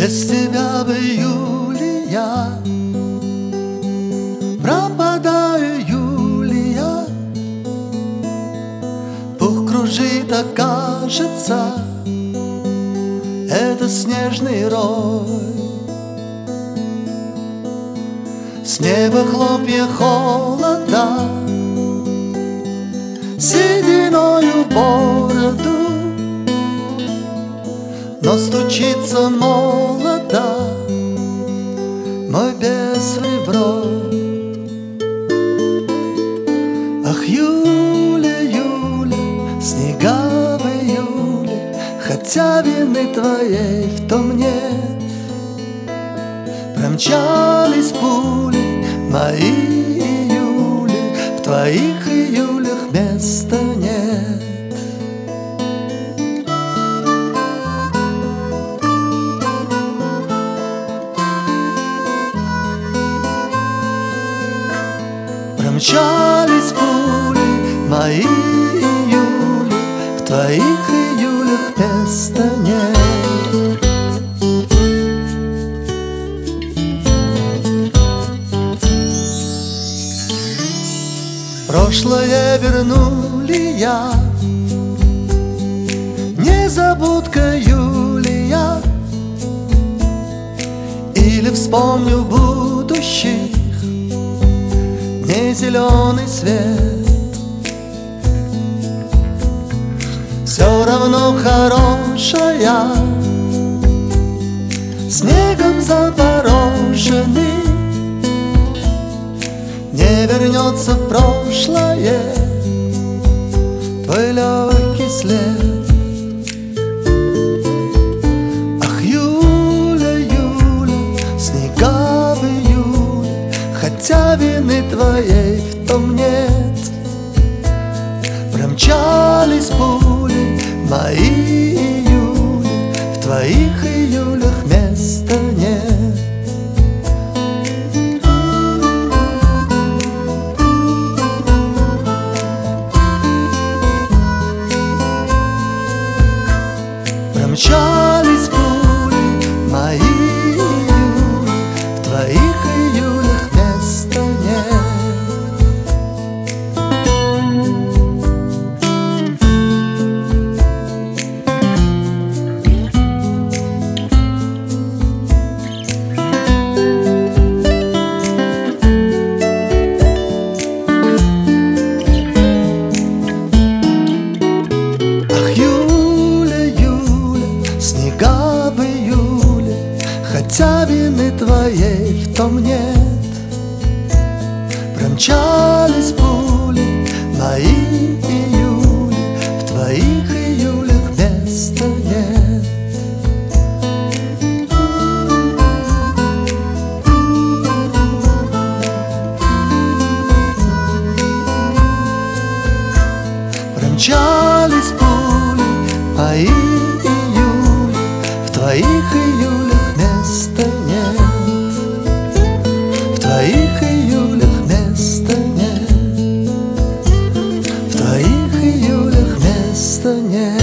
Без тебя в июле я пропадаю, Юлия. Пух кружит, а кажется, это снежный рой. С неба хлопья холода, сединою бороду, но стучится молодо мой бес в ребро. Ах, Юля, Юля, снега в июле, хотя вины твоей в том нет. Промчались пули мои июли, в твоих июлях места нет. Промчались пули мои июли, в твоих июлях места нет. Прошлое вернули я, незабудка Юлия, или вспомню будущих не зеленый свет. Все равно хорошая, снегом запорошенный, не вернется в прошлое твой легкий след. Ах, Юля, Юля, снега в июле, хотя вины твоей в том нет. Промчались пули мои июли, в твоих июлях места нет. Промчались пули мои июли, в твоих июлях места нет. Ах, Юля, Юля, снега в июле, хотя вины твоей в том нет. Промчались пули мои июли, в твоих июлях места нет. Промчались пули мои июли, в твоих июлях места нет. В твоих июлях места нет. В твоих июлях места нет.